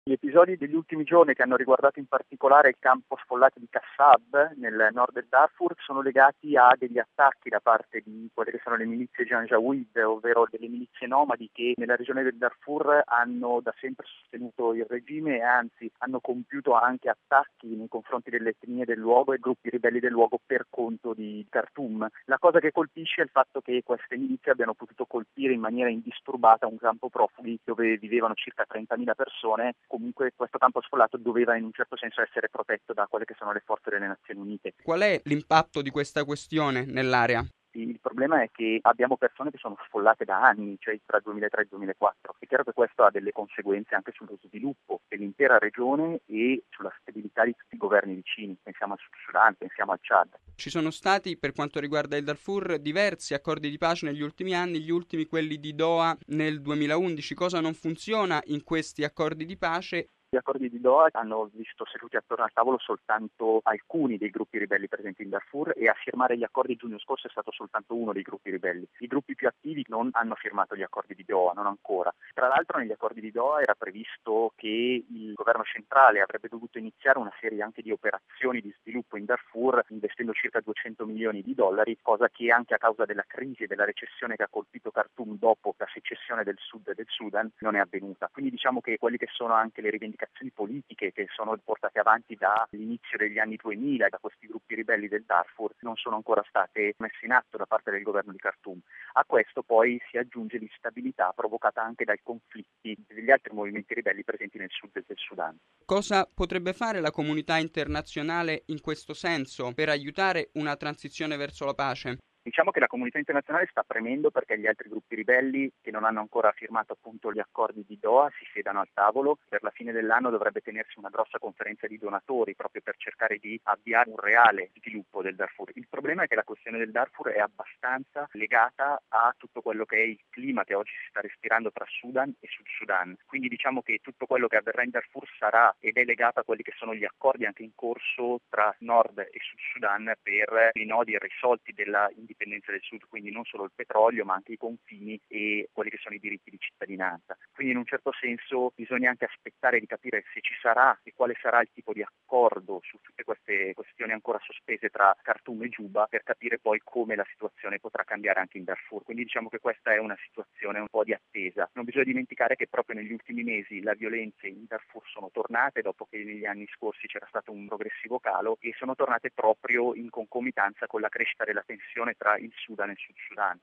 Gli episodi degli ultimi giorni che hanno riguardato in particolare il campo sfollato di Kassab nel nord del Darfur sono legati a degli attacchi da parte di quelle che sono le milizie Janjaweed, ovvero delle milizie nomadi che nella regione del Darfur hanno da sempre sostenuto il regime e anzi hanno compiuto anche attacchi nei confronti delle etnie del luogo e gruppi ribelli del luogo per conto di Khartoum. La cosa che colpisce è il fatto che queste milizie abbiano potuto colpire in maniera indisturbata un campo profughi dove vivevano circa 30.000 persone. Comunque questo campo sfollato doveva in un certo senso essere protetto da quelle che sono le forze delle Nazioni Unite. Qual è l'impatto di questa questione nell'area? Il problema è che abbiamo persone che sono sfollate da anni, cioè tra il 2003 e il 2004. È chiaro che questo ha delle conseguenze anche sullo sviluppo dell'intera regione e sulla stabilità di tutti i governi vicini. Pensiamo al Sud Sudan, pensiamo al Chad. Ci sono stati, per quanto riguarda il Darfur, diversi accordi di pace negli ultimi anni, gli ultimi quelli di Doha nel 2011. Cosa non funziona in questi accordi di pace? Gli accordi di Doha hanno visto seduti attorno al tavolo soltanto alcuni dei gruppi ribelli presenti in Darfur e a firmare gli accordi giugno scorso è stato soltanto uno dei gruppi ribelli. I gruppi più attivi non hanno firmato gli accordi di Doha, non ancora. Tra l'altro negli accordi di Doha era previsto che il governo centrale avrebbe dovuto iniziare una serie anche di operazioni di sviluppo in Darfur investendo circa 200 milioni di dollari, cosa che anche a causa della crisi e della recessione che ha colpito Khartoum dopo la secessione del sud del Sudan non è avvenuta. Quindi diciamo che quelli che sono anche le rivendicazioni politiche che sono portate avanti dall'inizio degli anni 2000 da questi gruppi ribelli del Darfur non sono ancora state messe in atto da parte del governo di Khartoum. A questo poi si aggiunge l'instabilità provocata anche dai conflitti degli altri movimenti ribelli presenti nel sud del Sudan. Cosa potrebbe fare la comunità internazionale in questo senso per aiutare una transizione verso la pace? Diciamo che la comunità internazionale sta premendo perché gli altri gruppi ribelli che non hanno ancora firmato appunto gli accordi di Doha si sedano al tavolo. Per la fine dell'anno dovrebbe tenersi una grossa conferenza di donatori proprio per cercare di avviare un reale sviluppo del Darfur. Il problema è che la questione del Darfur è abbastanza legata a tutto quello che è il clima che oggi si sta respirando tra Sudan e Sud Sudan. Quindi diciamo che tutto quello che avverrà in Darfur sarà ed è legato a quelli che sono gli accordi anche in corso tra Nord e Sud Sudan per i nodi irrisolti della indipendenza del Sud, quindi non solo il petrolio ma anche i confini e quelli che sono i diritti di cittadinanza. Quindi in un certo senso bisogna anche aspettare di capire se ci sarà e quale sarà il tipo di accordo su tutte queste questioni ancora sospese tra Khartoum e Giuba per capire poi come la situazione potrà cambiare anche in Darfur. Quindi diciamo che questa è una situazione un po' di attesa. Non bisogna dimenticare che proprio negli ultimi mesi le violenze in Darfur sono tornate dopo che negli anni scorsi c'era stato un progressivo calo e sono tornate proprio in concomitanza con la crescita della tensione tra il Sudan e il Sud Sudan.